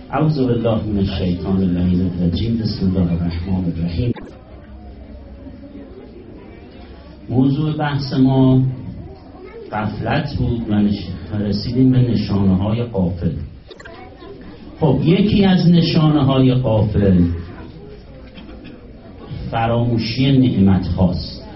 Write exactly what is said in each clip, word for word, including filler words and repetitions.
اعوذ بالله من الشیطان اللعین الرجیم. بسم الله الرحمن الرحیم. موضوع بحث ما غفلت بود و رسیدیم به نشانه های غافل. خب یکی از نشانه های غافل فراموشی نعمت هاست.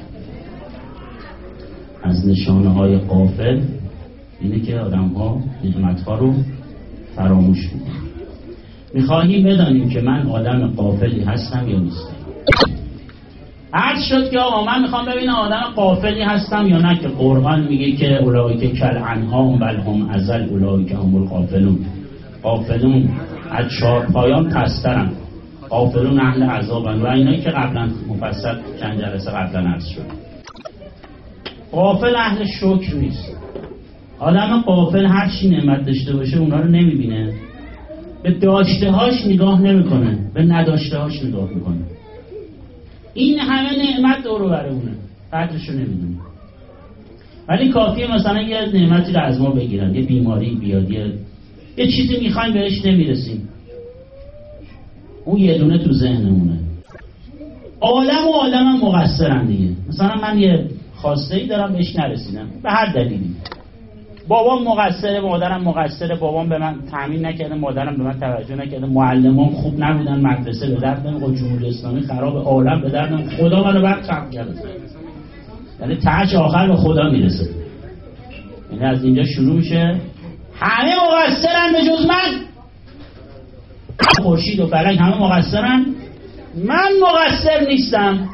از نشانه های غافل اینه که آدم ها نعمت ها رو فراموش میکنن. میخواهیم بدانیم که من آدم غافلی هستم یا نیستم. عرض شد که آقا من میخوام ببینم آدم غافلی هستم یا نه، که قرآن میگه که اولئک کالانعام بل هم اضل اولئک هم الغافلون. غافلون از چهار پایان پسترن، غافلون اهل عذابن و اینایی که قبلا مفصل چند جلسه قبلا عرض شد. غافل اهل شکر نیست. آدم غافل هر چی نعمت داشته باشه اونا رو نمیبینه، به داشته هاش نگاه نمیکنه، به نداشته هاش نگاه میکنه. این همه نعمت دور بر اونه، قدرشو نمیدونه. ولی کافیه مثلا یه نعمتی رو از ما بگیرن، یه بیماری بیاد، یه, یه چیزی میخوایم بهش نمیرسیم، اون یه دونه تو ذهنمونه. عالم و عالم هم مقصرن دیگه. مثلا من یه خواسته ای دارم بهش نرسیدم به هر دلیلی، بابام مقصره، مادرم مقصره، بابام به من تامین نکرده، مادرم به من توجه نکرده، معلمام خوب نبودن، مدرسه به درد نمیخوره، جمهوری اسلامی خراب، عالم به درد نمیخوره، خدا منو بعد چپ کرده. یعنی تاج آخر به خدا میرسه. یعنی از اینجا شروع میشه همه مقصرن به جز من. خورشید و فلک همه مقصرن، من مقصر نیستم.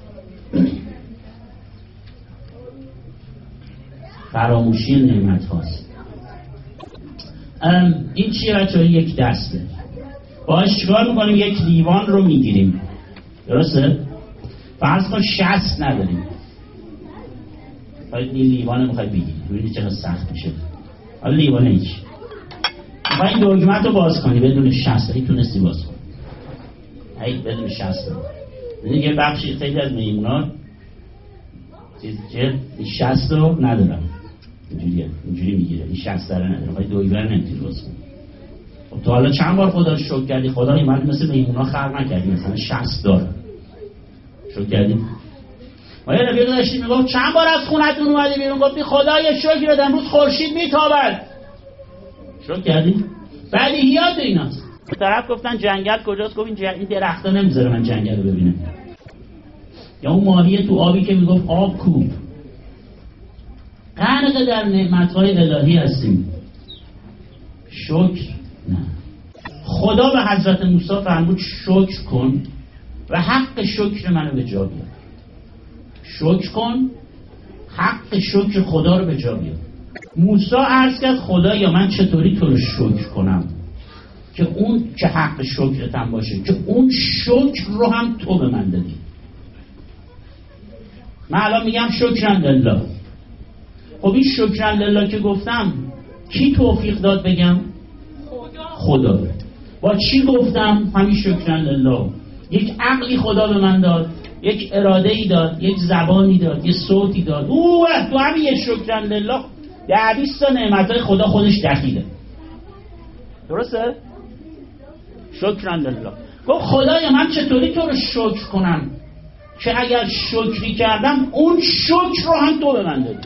فراموشی نعمت هاست. این چیه بچه؟ یک دسته. باهاش چیکار میکنیم؟ یک لیوان رو میگیریم، درسته؟ فرض کن شست نداریم، باید این لیوان رو میخوای بگیریم، ببینید چقدر سخت میشه. حالا لیوان هیچ میخوای این دگمت رو باز کنی بدون شست، هی تونستی باز کنی، هی بدون شست. ببینید یه بخشی خیلی از میمونا چیز که شست رو ندارم، اینجوریه، اینجوری میگیره، این شست داره نداره، خواهی دویبر نمیتونی باز کنی. خب تو حالا چند بار خدا رو شکر کردی؟ خدا ایمانی مثل میمونا خلق نکردی مثلا شست داره، شکر کردی؟ ما یه رفیق داشتیم میگفت چند بار از خونتون اومدی بیرون؟ گفتی خدا یه شکر بده امروز خورشید میتابد. شکر کردی؟ بدیهیات ایناست. طرف گفتن جنگل کجاست؟ گفت این, جن... این درختا نمیذاره من جنگل رو ببینم. یا اون ماهی تو آبی که میگفت آب کوب. غرق در نعمت‌های الهی هستیم، شکر نه. خدا به حضرت موسی فرمود شکر کن و حق شکر منو به جا بیار. شکر کن، حق شکر خدا رو به جا بیار. موسی عرض کرد خدا یا من چطوری تو رو شکر کنم که اون که حق شکرتم باشه، که اون شکر رو هم تو به من دادی. من الان میگم شکرن لله. خب این شکرن لله که گفتم کی توفیق داد بگم؟ خدا. خدا. با چی گفتم؟ همین شکرن لله. یک عقلی خدا به من داد، یک اراده ای داد، یک زبانی داد، یک صوتی داد. اوه تو همین یک شکرن لله ده بیست تا نعمتهای خدا خودش دخیله. درسته؟ شکرن لله. گفت خدایا من چطوری تو رو شکر کنم که اگر شکری کردم اون شکر رو هم تو به من دادی.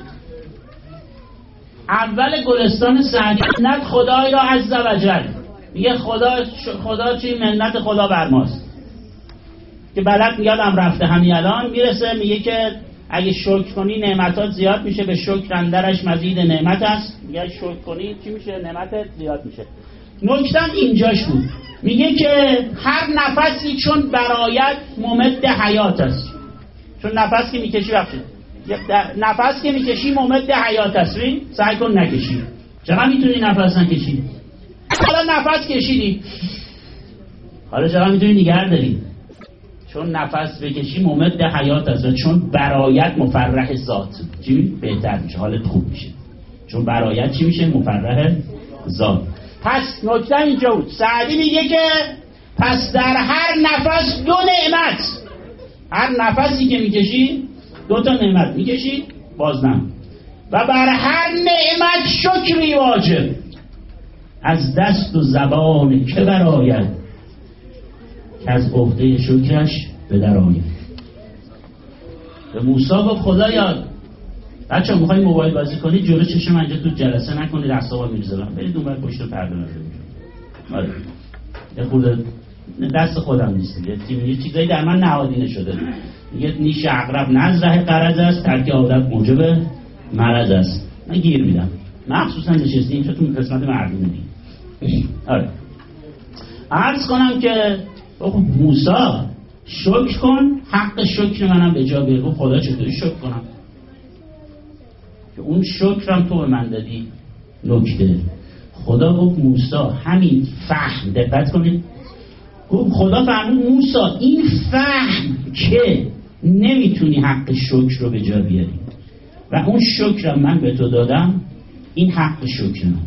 اول گلستان سعدی منت خدای را عز و جل میگه خدا خدا چی؟ منت خدا بر ماست که بلد میادم رفته همین الان میرسه میگه که اگه شکر کنی نعمتات زیاد میشه، به شکر اندرش مزید نعمت است. میگه شکر کنی چی میشه؟ نعمتت زیاد میشه. نکتم اینجاش بود، میگه که هر نفسی چون برایت ممد حیات است. چون نفس که میکشی بخشید نفس که میکشی ممد حیات است، سعی کن نکشی. چقدر میتونی نفس نکشی؟ حالا نفس کشیدی، حالا چقدر میتونی نگه داری؟ چون نفس بکشی ممد حیات است، چون برایت مفرح ذات چی بهتر میشه، حالت خوب میشه. چون برایت چی میشه؟ مفرح ذات. پس نکته اینجا بود. سعدی میگه که پس در هر نفس دو نعمت، هر نفسی که میکشی دو تا نعمت میکشی بازنم، و بر هر نعمت شکری واجب. از دست و زبان که براید که از عهده شکرش به در آید. به موسی گفت خدایا بچه‌ها می‌خواید موبایل بازی کنید جلو چشم من تو جلسه نکنید اعصابم می‌ریزه، برید اونور پشت پرده نذارید. آره یه خورده دست خودم نیست، یه تیمی چیزایی در من نهادینه شده. یه نیش عقرب نزره قرض است، ترک عادت موجب مرض است. من گیر میدم مخصوصا نشستیم چون تو قسمت مردونه دیم. آره عرض کنم که موسی شکر کن، حق شکر منم به جا بیار. خدا چطوری شکر کنم که اون شکرم تو به من دادی؟ نکته خدا گفت موسی همین فهم، دقت کنید، گفت خدا فرمود موسی این فهم که نمیتونی حق شکر رو به جا بیاری و اون شکرم من به تو دادم، این حق شکر من.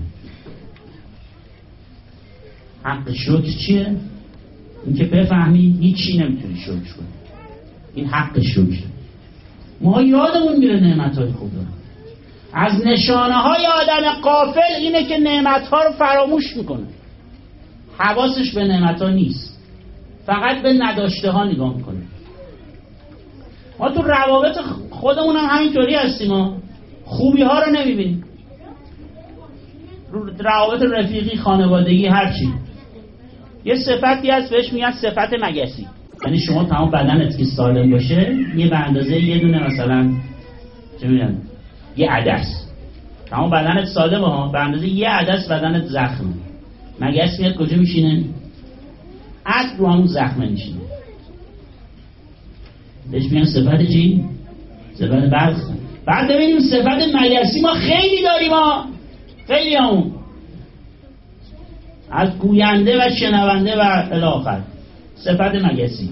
حق شکر چیه؟ این که بفهمی هیچی نمیتونی شکر کنی، این حق شکر. ما یادمون میره نعمتهای خدا. از نشانه های آدم غافل اینه که نعمت ها رو فراموش میکنه، حواسش به نعمت ها نیست، فقط به نداشته ها نگاه میکنه. ما تو روابط خودمون هم همینطوری هستیم، ما خوبی ها رو نمیبینیم. روابط رفیقی، خانوادگی، هرچی یه صفتی هست بهش میگن صفت مگسی. یعنی شما تمام بدنت که سالم باشه یه به اندازه یه دونه مثلا چه میگن یه عدس، تمام بدنت سالمه ها، به اندازه یه عدس بدنت زخمه. مگس میاد کجا میشینه؟ عد رو همون زخمه میشینه. بهش میگن صفت چی؟ صفت برخ. بعد ببینیم صفت مگسی ما خیلی داریم ها، خیلی همون از گوینده و شنونده و الی آخر. صفت مگسی.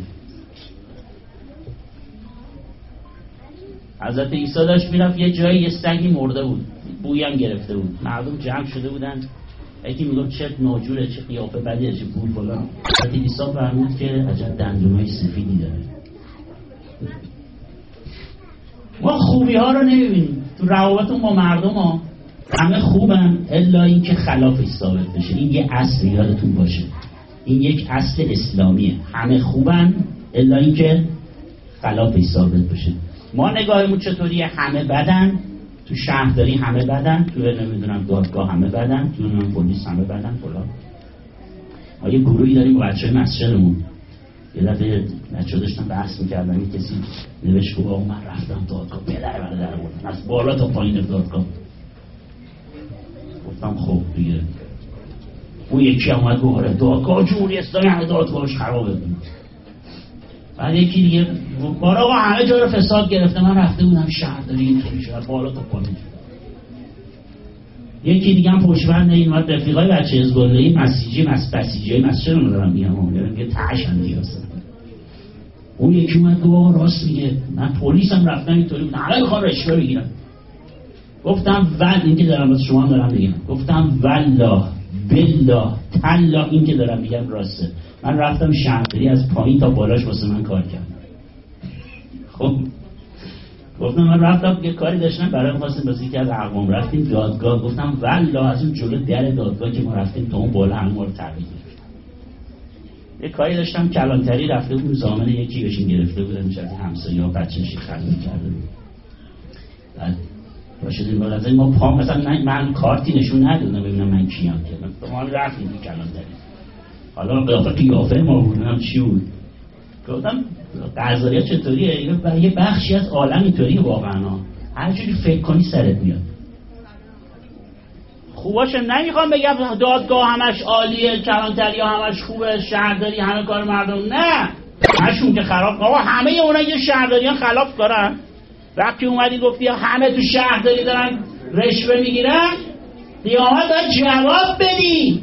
حضرت عیسی داشت میرفت یه جایی یه سگی مرده بود، بویی هم گرفته بود، مردم جمع شده بودن، یکی میگفت چه ناجوره، چه قیافه بدیه، چه بوی فلان. حضرت عیسی فرمود که عجب دندونای سفیدی داره. ما خوبی ها رو نمیبینیم تو روابطمون با مردم ها. همه خوبن الا این که خلافش ثابت بشه. این یه اصل یادتون باشه، این یک اصل اسلامیه. همه خوبن الا این که خلافش ثابت بشه. ما نگاهمون چطوریه؟ همه بدن، تو شهرداری همه بدن، تو نمیدونم دادگاه همه بدن، تو نمیدونم پلیس همه بدن فلان. ما یه گروهی داریم با بچه‌های مسجدمون. یه دفعه بچه‌ها داشتن بحث می‌کردن، یه کسی نوشت که آقا من رفتم دادگاه، پدر منو در آوردن از بالا تا پایین دادگاه. گفتم خب دیگه. اون یکی اومد گفت آره دادگاه جمهوری اسلامی همه دادگاهش خرابه. بعد یکی دیگه بار آقا همه جا رو فساد گرفته، من رفته بودم شهرداری اینطوری شد بالا تا پایین. یکی دیگه هم پشتبند این اومد رفیقای بچه حزب‌اللهی مسیحی مس بسیجی مسجد رو دارم میگم، میگه تهشن دیگه اصلا. اون یکی اومد گفت آقا راست میگه، من پلیسم رفتم اینطوری بود، همه میخوان رشوه بگیرن. گفتم ول این که دارم واسه شما هم دارم میگم، گفتم والله بالله تالله این که دارم میگم راسته. من رفتم شهرداری از پایین تا بالاش واسه من کار کردم. خب گفتم من رفتم یه کاری داشتم برای می‌خواستم واسه یکی از اقوام رفتیم دادگاه. گفتم والله از اون جلو در دادگاه که ما رفتیم تا اون بالا همون رو تغییر گرفت. یه کاری داشتم کلانتری رفته بود زامن یکی بهشون گرفته بودن، میشه همسایه‌ها بچه‌ش خرید کرده بود. بعد راشدین بالاخره ما پا مثلا من کارتی نشون ندادم ببینم من کیم که ما رفتیم تو کلانتری. حالا قیافه قیافه ما بودم چی بود؟ گفتم قضایا چطوریه؟ یه بخشی از عالم اینطوریه واقعا، هر جوری فکر کنی سرت میاد. خوباشه نمیخوام بگم دادگاه همش عالیه، کلانتری همش خوبه، شهرداری همه کار مردم، نه همشون که خراب. آقا همه اونا که شهرداریان خلاف کارن. وقتی اومدی گفتی همه تو شهرداری دارن رشوه میگیرن، قیامت باید جواب بدی.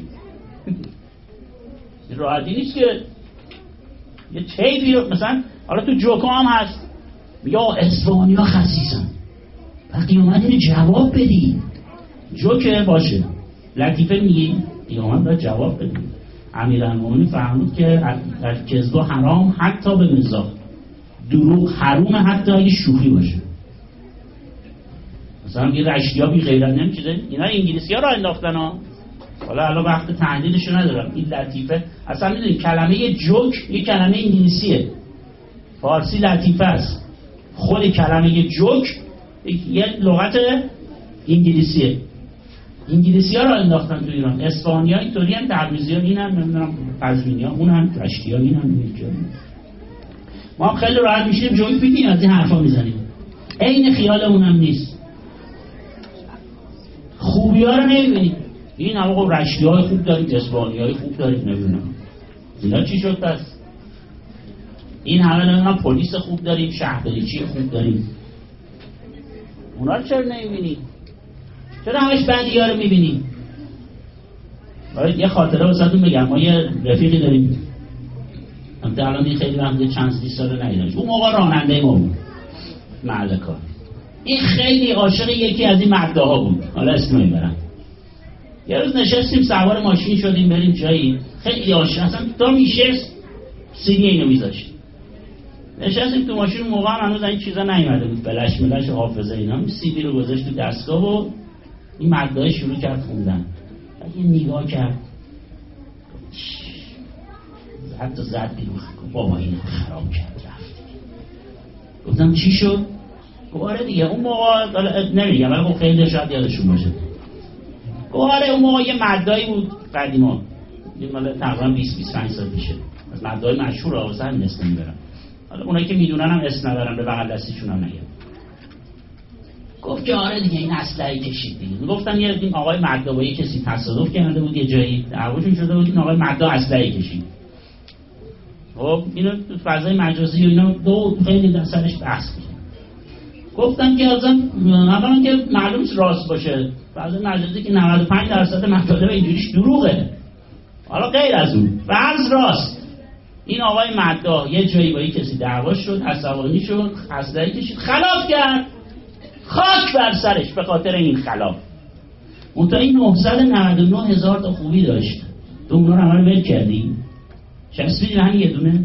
راحتی نیست که یه تیپی مثلا حالا تو جوکا هم هست میگه اصفهانی ها خسیسن، وقتی اومد اینو جواب بدی. جوکه باشه لطیفه میگی، قیامت باید جواب بدی. امیرالمومنین فرمود که کذب حرام حتی به مزاح، دروغ حرومه حتی اگه شوخی باشه. مثلا یه رشتیابی غیرت نمیشه، اینا انگلیسی ها را انداختن ها، حالا الان وقت تحلیلشو ندارم. این لطیفه اصلا میدونید کلمه جوک یه کلمه انگلیسیه، فارسی لطیفه است. خود کلمه جوک یه لغت انگلیسیه. انگلیسی ها رو انداختن تو ایران. اسپانیا اینطوری هم، تبریزی ها این هم، نمیدونم قزوینی ها اون هم، رشتی ها این هم میگن. ما هم خیلی راحت میشیم جوک بگیم از این حرفا میزنیم. عین خیالمون هم نیست. خوبی ها رو نمیبینیم. این هم آقا رشتی های خوب دارید، اسپانی های خوب دارید، نمیدونم اینا چی شد پس؟ این همه نمیدونم پلیس خوب داریم، شهرداریچی خوب داریم، اونا رو چرا نمیبینیم؟ چرا همش بدی ها رو میبینیم؟ باید یه خاطره واسهتون بگم. ما یه رفیقی داریم، البته الان این خیلی وقت چند سی ساله ندیدمش. اون موقع راننده ما بود محل کار. این خیلی عاشق یکی از این مداها بود، حالا اسم نمیبرم. یه روز نشستیم سوار ماشین شدیم بریم جایی، خیلی عاشق، اصلا تا میشست سیدی اینو میذاشت. نشستیم تو ماشین، اون موقع هم هنوز این چیزا نیومده بود، فلش ملش حافظه اینا. سیدی رو گذاشت تو دستگاه و این مداها شروع کرد خوندن. یه نگاه کرد، حتی زد بیرون، بابا این خراب کرد رفت. گفتم چی شد؟ گواره دیگه اون موقع نمیگم ولی خب خیلی شاید یادشون باشه. گواره اون موقع یه مدایی بود قدیما، این مال تقریبا بیست بیست و پنج سال پیشه، از مدای مشهور آوازه هم اسم نمیبرم. حالا اونایی که میدونن هم اسم نبرم، به بغل دستیشون هم نگم. گفت که آره دیگه این اسلحه کشید دیگه. میگفتن یه این آقای مدا با یه کسی تصادف کرده بود یه جایی، دعواشون شده بود، این آقای مدا اسلحه کشید. خب اینو تو فضای مجازی و اینا دو خیلی در سرش بحث می‌کنن. گفتن که ازم اولا که معلوم راست باشه، فضای مجازی که نود و پنج درصد مطالب اینجوریش دروغه. حالا غیر از اون فرض راست، این آقای مدا یه جایی با یه کسی دعوا شد، عصبانی شد، اسلحه کشید، خلاف کرد، خاک بر سرش به خاطر این خلاف. اون تا این نهصد و نود و نه هزار تا خوبی داشت، تو اونا رو همه ول کردی؟ چسبیدی به همین یه دونه؟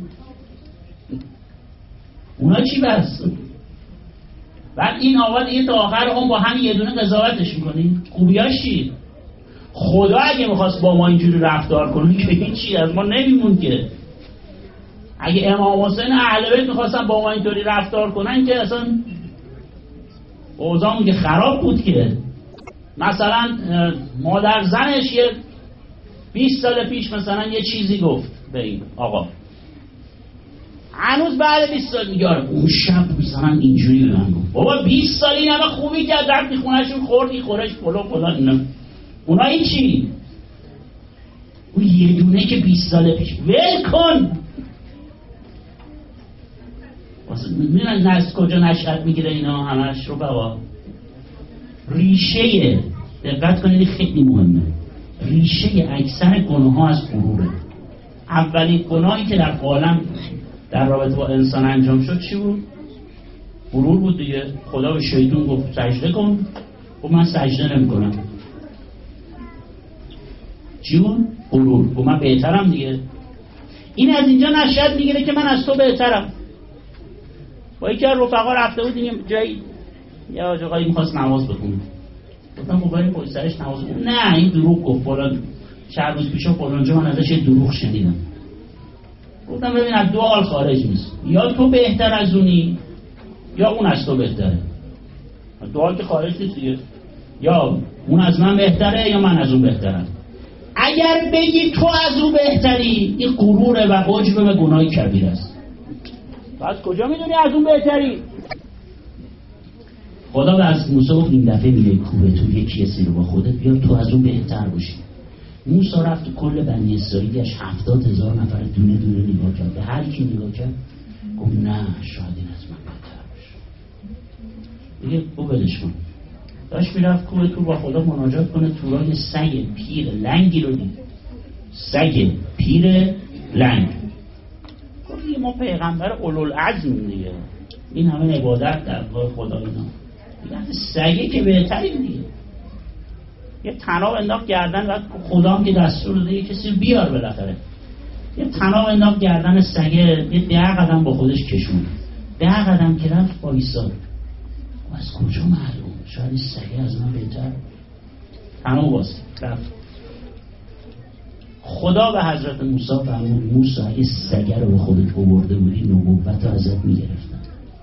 اونا چی بس؟ بعد این آقا دیگه تا آخر اون با همین یه دونه قضاوتش میکنی؟ خوبیاش چی؟ خدا اگه میخواست با ما اینجوری رفتار کنه که این چی از ما نمیمون که. اگه امام حسین اهل بیت میخواستن با ما اینطوری رفتار کنن که اصلا اوضاعمون که خراب بود که. مثلا مادر زنش یه بیست سال پیش مثلا یه چیزی گفت به این آقا، هنوز بعد بیست سال میگه آره اون شب مثلا اینجوری به من گفت. بابا بیست سال این همه خوبی کرد، رفتی خونهشون خوردی خورش پلو پلو اینا. اونا این چی؟ اون یه دونه که بیست سال پیش ول کن. میدونن از کجا نشأت میگیره اینا همش رو بابا؟ ریشه، دقت کنید خیلی مهمه، ریشه اکثر گناه ها از غروره. اولین گناهی که در عالم در رابطه با انسان انجام شد چی بود؟ غرور بود دیگه. خدا به شیطان گفت سجده کن، خب من سجده نمی کنم. چی بود؟ غرور. خب من بهترم دیگه. این از اینجا نشأت میگیره که من از تو بهترم. با یکی از رفقا رفته بودیم جایی، یه آقایی میخواست نماز بخونه، گفتم خب بریم پشت سرش نماز بخونه. نه این دروغ گفت فلان، چند روز پیش فلان جا من ازش یه دروغ شنیدم. گفتم ببین از دو حال خارج نیست، یا تو بهتر از اونی یا اون از تو بهتره. دو حال که خارج نیست دیگه، یا اون از من بهتره یا من از اون بهترم. اگر بگی تو از اون بهتری، این غروره و عجب به گناه کبیر است. پس کجا میدونی از اون بهتری؟ خدا از موسی گفت این دفعه میگه کوبه تو یکی کسی رو با خودت بیار تو از اون بهتر باشی. موسی رفت تو کل بنی اسرائیلش هفتاد هزار نفر دونه دونه نگاه کرد، به هر کی نگاه کرد گفت نه شاید این از من بهتر باشه. دیگه او بلش کن. داشت میرفت کوبه تو با خدا مناجات کنه، تورای سگ پیر لنگی رو دید، سگ پیر لنگ. گفت ما پیغمبر اولوالعزم دیگه، این همه عبادت در راه خدا اینا دیگه سگه که بهترین دیگه. یه طناب انداخت گردن و خدا هم که دستور داده یه کسی بیار بالاخره، یه طناب انداخت گردن سگه، یه ده قدم با خودش کشون، ده قدم که رفت وایساد. از کجا معلوم؟ شاید این سگه از من بهتر. طناب باز رفت خدا به حضرت موسی فرمود موسی اگه سگه رو به خودت آورده بودی نبوت رو ازت میگرفتن.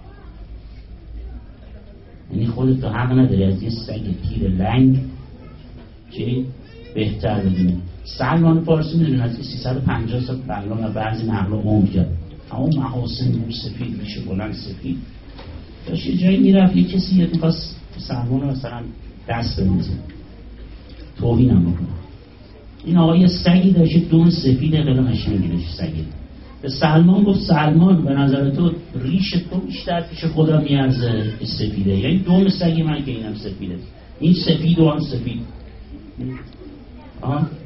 یعنی خودت تو حق نداری از یه سگ تیر لنگ چی بهتر بدونی. سلمان فارسی میدونی از سیصد و پنجاه سال بلان و بعضی نقل عمر کرد اما محاسن نور سفید میشه بلند سفید داشت یه جایی میرفت یه کسی یه میخواست سلمان رو مثلا دست بمیزه توهین هم بکنه. این آقا یه سگی داشت دون سفید خیلی قشنگی داشت سگی. به سلمان گفت سلمان به نظر تو ریش تو بیشتر پیش خدا میارزه سفیده یعنی دوم سگی من که اینم سفیده این سفید و آن سفید آه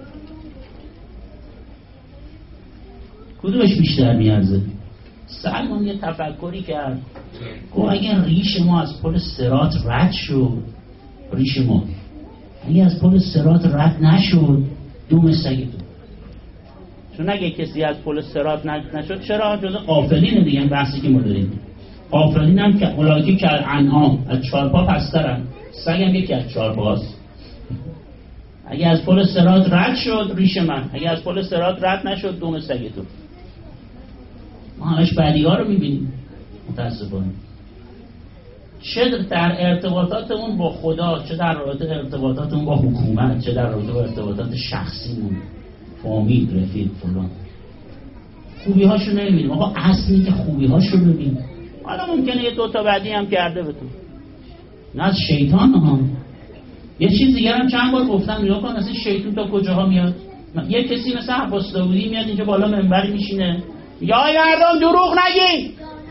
کدومش بیشتر میارزه؟ سلمان یه تفکری کرد گفت اگر ریش ما از پل صراط رد شد ریش ما اگه از پل صراط رد نشد دوم سگ تو چون اگه کسی از پل صراط رد نشد چرا جزء غافلینه دیگه این بحثی که ما داریم غافلین هم که اولادی که انعام از چهار پا پسترن سگ هم یکی از چهار پاست. اگه از پل صراط رد شد ریش من اگه از پل صراط رد نشد دوم سگ تو. ما همش بدی ها رو میبینیم متاسفانه چه در ارتباطاتمون با خدا چه در رابطه ارتباطاتمون با حکومت چه در رابطه با ارتباطات شخصیمون فامیل رفیق فلان خوبی هاشو نمیبینیم. آقا اصلی که خوبی هاشو ببین. حالا ممکنه یه دوتا بعدی هم کرده بتون نه از شیطان ها. یه چیز دیگر هم چند بار گفتم نگاه کن اصلا شیطان تا کجاها میاد. یه کسی مثل عباس داودی میاد اینجا بالا منبر میشینه یا ای مردم دروغ نگید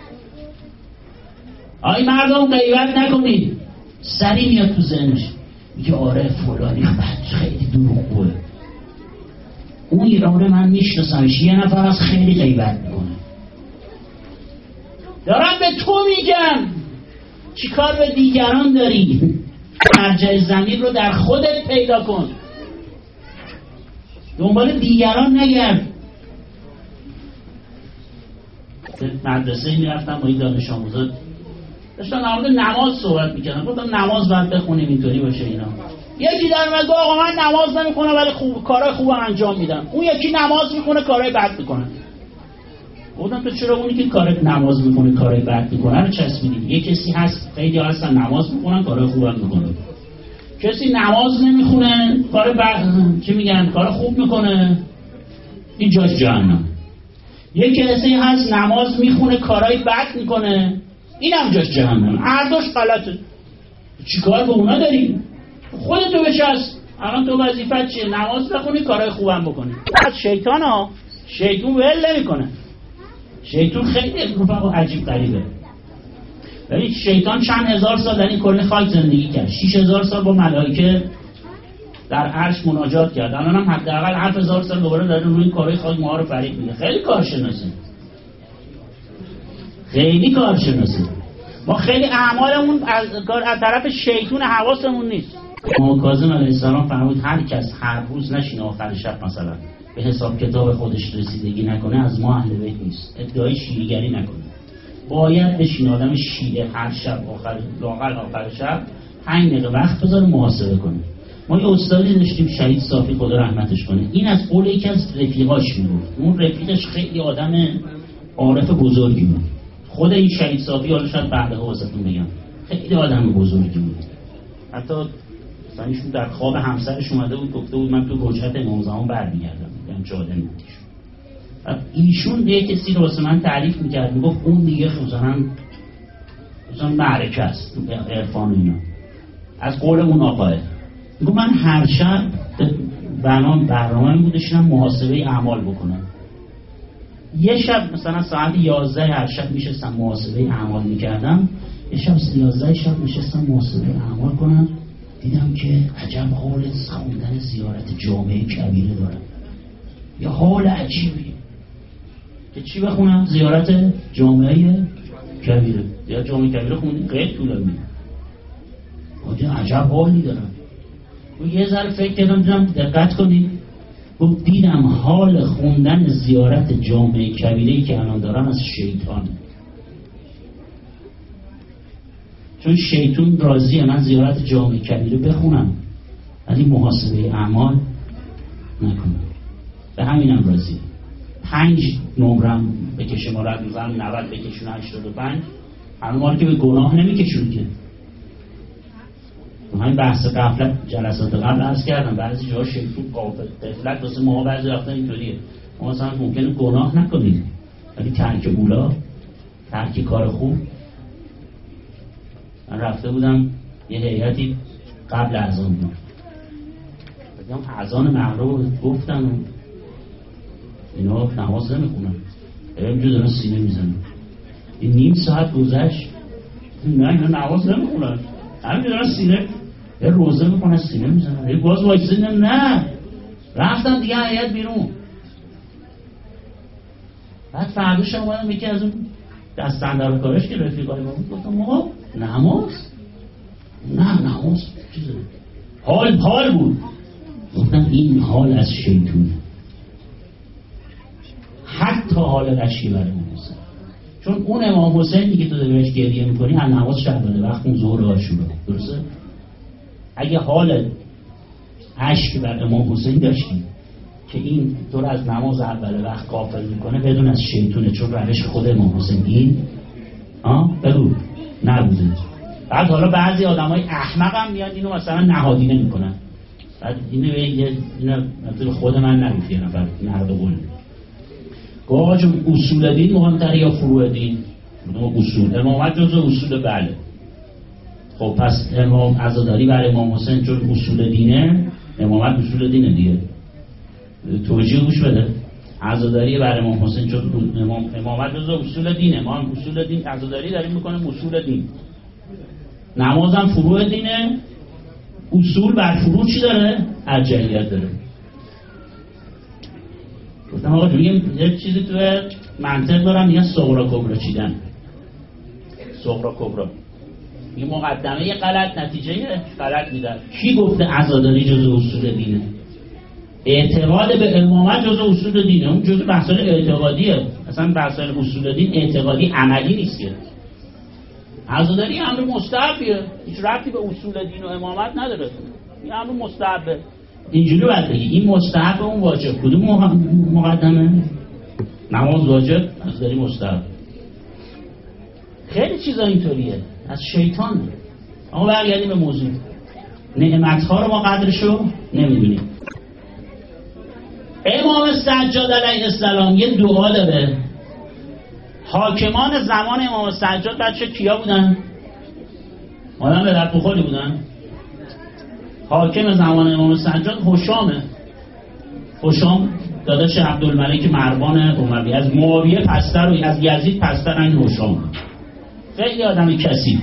آی مردم غیبت نکنید سری میاد تو ذهنش میگه آره فلانی خیلی دروغگوه اون ایرانه من میشناسمش یه نفر از خیلی غیبت میکنه. دارم به تو میگم چی کار به دیگران داری؟ مرجع زمین رو در خودت پیدا کن دنبال دیگران نگرد. مدرسه میرفتم با این دانش آموزا داشتن در مورد نماز صحبت میکردن گفتم نماز باید بخونیم اینطوری باشه اینا. یکی در اومد گفت آقا من نماز نمیخونم ولی خوب کارهای خوبم انجام میدم. اون یکی نماز میخونه کارهای بد میکنه. گفتم تو چرا اونی که کار نماز میکنه کارهای بد میکنه رو چسبیدی؟ یه کسی هست خیلی هستن نماز میخونن کارهای خوبم میکنه کسی نماز نمیخونه کار بد چی میگن کار خوب میکنه این جاش جهنم. یه کسی هست نماز میخونه کارهای بد میکنه اینم جاش جهنم. هر دوش غلطه. چیکار به اونا داری؟ خودتو بچسب. الان تو وظیفت چیه؟ نماز بخونی کارهای خوبم بکنی. از شیطان ها شیطان ول نمیکنه. شیطان خیلی رفاق عجیب غریبه. ببین شیطان چند هزار سال در این کره خاک زندگی کرد. شش هزار سال با ملائکه در عرش مناجات کرد. الان هم حداقل هفت هزار سال دوباره داره روی کره خاک ما رو فریب میده. خیلی کارشناسه. خیلی کارشناسه. ما خیلی اعمالمون از از طرف شیطان حواسمون نیست. ما کاظم علیه السلام فرمود هر کس هر روز نشینه آخر شب مثلا به حساب کتاب خودش رسیدگی نکنه از ما اهل بیت نیست. ادعای شیعه‌گری نکنه. باید بشین آدم شیعه هر شب آخر لااقل آخر شب پنج دقیقه وقت بذاره محاسبه کنه. ما یه استادی داشتیم شهید صافی خدا رحمتش کنه. این از قول یکی از رفیقاش میگفت. اون رفیقش خیلی آدم عارف بزرگی بود. خود این شهید صافی حالا شاید بعدها واسهتون بگم خیلی آدم بزرگی بود. حتی مثلا ایشون در خواب همسرش اومده بود گفته بود من تو رجعت امام زمان برمیگردم. میگم چه آدمی بود ایشون. ایشون یه کسی رو واسه من تعریف میکرد میگفت اون دیگه مثلا مثلا معرکه است عرفان اینا از قول اون آقاه. میگفت من هر شب برنامه برنامه بود داشتم محاسبه اعمال بکنم. یه شب مثلا ساعت یازده هر شب میشستم محاسبه اعمال میکردم. یه شب یازده شب میشستم محاسبه اعمال کنم دیدم که عجب حال خوندن زیارت جامعه کبیره دارم. یه حال عجیبی که چی بخونم؟ زیارت جامعه کبیره. یا جامعه کبیره خوندیم خیلی طولانی. آجا عجب حالی دارم. و یه ذره فکر کردم دیدم دقت کنید و دیدم حال خوندن زیارت جامعه کبیره‌ای که الان دارم از شیطان. چون شیطان راضیه من زیارت جامعه کبیره بخونم ولی محاسبه اعمال نکنم. به همینم راضی. پنج نمرم بکشه ما رد میزن نود بکشون هشتاد و پنج همه ما رو که به گناه نمیکشون که. همین بحث غفلت جلسات قبل عرض کردم بعضی جاها شیطون غفلت واسه ما بعضی وقتا اینطوریه. ما مثلا ممکنه گناه نکنیم ولی ترک اولا ترک کار خوب. من رفته بودم یه هیئتی قبل اذان بود بگم اذان مغرب گفتن و اینا نماز نمیخونن اینجور دارن سینه میزنن این نیم ساعت گذشت نه اینا نماز نمیخونن همین دارن سینه یه روزه میکنن سینه میزنن یه باز وایسیدن نه رفتن دیگه هیئت بیرون. بعد فرداش اومدم یکی از اون دست اندر کارش که رفیقای ما بود گفتم آقا نماز نه نماز چیزه حال حال بود. گفتم این حال از شیطونه حتی حال رشی برای حسین. چون اون امام حسینی که تو داری بهش گریه میکنی هم نماز شبانه وقت اون ظهر عاشورا درسته. اگه حال عشق بر امام حسین داشتی که این طور از نماز اول وقت غافل میکنه بدون از شیطونه چون روش خود امام حسین این ها بگو نبوده. بعد حالا بعضی آدمای احمق هم میاد اینو مثلا نهادینه میکنن. بعد اینو یه اینو خود من نگفت یه نفر نقد قول گوه چون اصول دین مهمتره یا فروع دین؟ اصول امامت جزو اصول بله. خب پس امام عزاداری برای امام حسین چون اصول دینه امامت اصول دینه دیگه. توجیه گوش بده. عزاداری برای امام حسین چون امام امامت جزو اصول دینه ما هم اصول دین عزاداری داریم میکنیم اصول دین. نمازم فروع دینه. اصول بر فروع چی داره؟ ارجحیت داره. گفتم آقا جون یه چیزی توی منطق دارم میگن صغرا کبرا چیدن. صغرا کبرا یه مقدمه یه غلط نتیجه غلط میدن. کی گفته عزاداری جزء اصول دینه؟ اعتقاد به امامت جزء اصول دینه. اون جزء بحث‌های اعتقادیه. اصلا بحث‌های اصول دین اعتقادی عملی نیست که. عزاداری امر مستحبیه. هیچ ربطی به اصول دین و امامت نداره. این امر مستحبه. اینجوری باید بگی این مستحب اون واجب. کدوم مقدمه؟ نماز واجب عزاداری مستحب. خیلی چیزا اینطوریه از شیطان. اما برگردیم به موضوع. نعمت‌ها رو ما قدرشو نمیدونیم. امام سجاد علیه السلام یه دعا داره. حاکمان زمان امام سجاد بچه کیا بودن؟ آدم به در بخوری بودن؟ حاکم زمان امام سجاد هشامه. هشام داداش عبدالملک مروان اموی از معاویه پستر و از یزید پستر این هشام. خیلی آدم کثیف.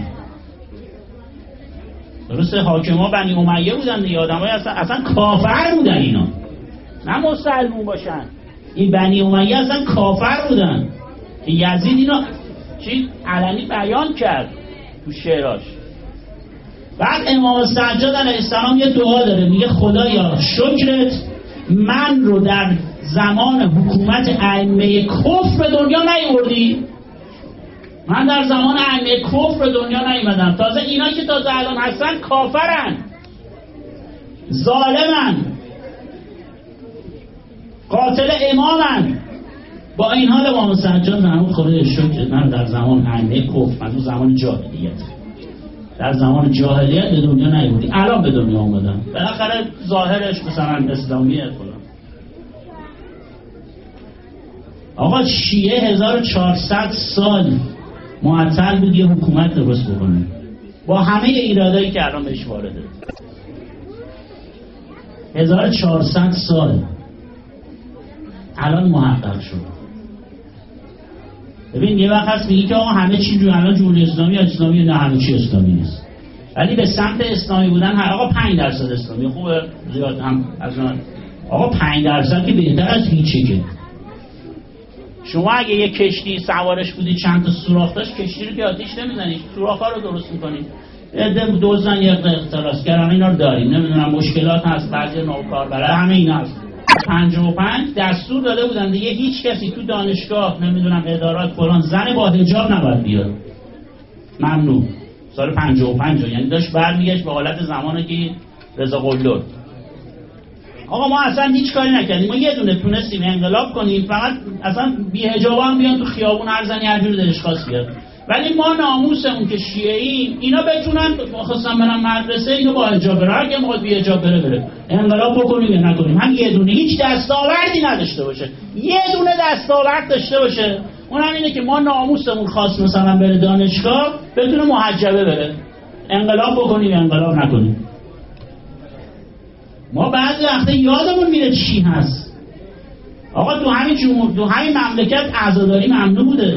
درسته حاکما بنی امیه بودن دیگه آدمای اصلا اصلا کافر بودن اینا. نه مسلمون باشن. این بنی امیه اصلا کافر بودن. که یزید اینا چی علنی بیان کرد تو شعراش. بعد امام سجاد علیه السلام یه دعا داره میگه خدایا شکرت من رو در زمان حکومت ائمه کفر به دنیا نیاوردی. من در زمان ائمه کفر به دنیا نیومدم. تازه اینا که تازه الان هستن کافرن ظالمن قاتل امامن. با این حال امام سجاد محمود خدای شکر من در زمان ائمه کفر من زمان جاهلیت در زمان جاهلیت به دنیا نیومدی الان به دنیا اومدم. بالاخره ظاهرش مثلا اسلامیه کنم. آقا شیعه هزار و چهارصد سال معطل بود یه حکومت درست بکنه با همه ایرادایی که الان بهش وارده. هزار و چهارصد سال الان محقق شد. ببین یه وقت هست میگی که آقا همه چی جو الان جمهوری اسلامی اسلامی نه همه چی اسلامی نیست ولی به سمت اسلامی بودن هر آقا پنج درصد اسلامی خوبه زیاد هم از من آقا پنج درصد که بهتر از هیچی. که شما اگه یه کشتی سوارش بودی چند تا سوراخ داشت کشتی رو که آتیش نمیزنید سوراخ‌ها رو درست میکنید. دوزن یه اختلاسگران اینا رو داریم نمیدونم مشکلات هست بعضی نوکاربره همه اینا هست. پنجاه و پنج دستور داده بودن دیگه هیچ کسی تو دانشگاه نمیدونم ادارات فلان زن با حجاب نباید بیاد. ممنوع. سال پنجاه و پنج یعنی داشت برمیگشت به حالت زمانی که رضا قلدر آقا ما اصلا هیچ کاری نکردیم، ما یه دونه تونستیم انقلاب کنیم، فقط اصلا بی‌حجابا هم بیان تو خیابون هر زنی هر جور دلش خواست بیاد، ولی ما ناموسمون که شیعه‌ایم اینا بتونن خواستن برن مدرسه اینو با حجاب بره، اگه میخواد بی حجاب بره بره، انقلاب بکنیم یا نکنیم، هم یه دونه هیچ دستاوردی نداشته باشه، یه دونه دستاورد داشته باشه، اونم اینه که ما ناموسمون خواست مثلا بره دانشگاه بتونه محجبه بره، انقلاب بکنیم یا انقلاب نکنیم. ما بعضی وقتا یادمون میره چی هست. آقا تو همین جمهور تو همین مملکت عزاداری ممنوع بوده.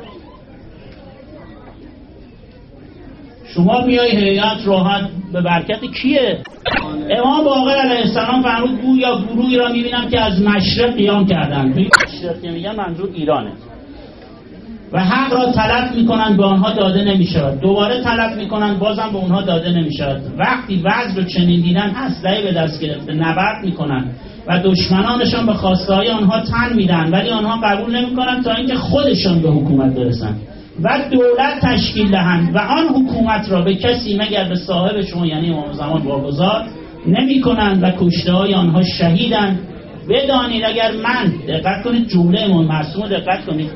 شما میای هیئت راحت به برکت کیه؟ امام باقر علیه السلام فرمود گویا گروهی را میبینم که از مشرق قیام کردن. توی مشرق که میگن منظور ایرانه. و حق را طلب میکنن به آنها داده نمیشود، دوباره طلب میکنن بازم به آنها داده نمیشود. وقتی وضع رو چنین دیدن اسلحه به دست گرفته نبرد میکنن و دشمنانشان به خواسته های آنها تن میدن، ولی آنها قبول نمیکنن تا اینکه خودشان به حکومت برسن و دولت تشکیل دهند و آن حکومت را به کسی مگر به صاحبشون یعنی امام زمان واگذار نمیکنند و کشته های آنها شهیدند. بدانید اگر من، دقت کنید جمله امام معصوم دقت کنید،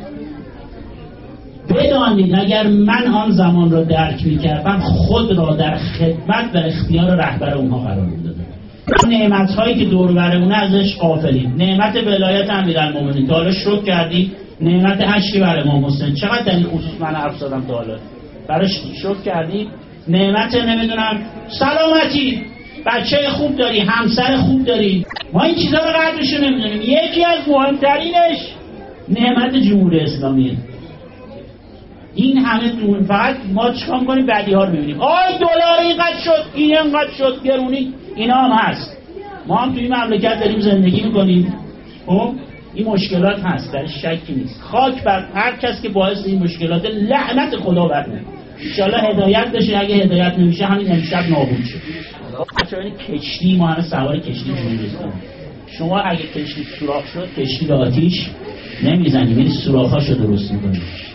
بدانید اگر من آن زمان را درک میکردم خود را در خدمت و اختیار رهبر اونها قرار میدادم. نعمت هایی که دور بر اونه ازش غافلیم. نعمت ولایت امیرالمومنین تا حالا شکر کردی؟ نعمت عشقی بر امام حسین چقدر در این خصوص من حرف زدم تا حالا، براش شکر کردی؟ نعمت نمیدونم سلامتی، بچه خوب داری، همسر خوب داری، ما این چیزا رو قدرشو نمیدونیم. یکی از مهمترینش نعمت جمهوری اسلامیه. این همه دون فقط ما چیکار می‌کنیم؟ بدی ها رو می‌بینیم. آی دلار اینقدر شد، این اینقدر شد، گرونی، اینا هم هست. ما هم توی این مملکت داریم زندگی می‌کنیم. خب این مشکلات هست، در شکی نیست. خاک بر هر کس که باعث این مشکلات، لعنت خدا بر اون. ان شاءالله هدایت بشه، اگه هدایت نمیشه همین امشب نابود شه. بچه‌ها این کشتی ما همه سوار کشتی جوری هستیم. شما اگه کشتی سوراخ شد، کشتی به آتیش نمیزنی، میری سوراخاشو درست می‌کنی.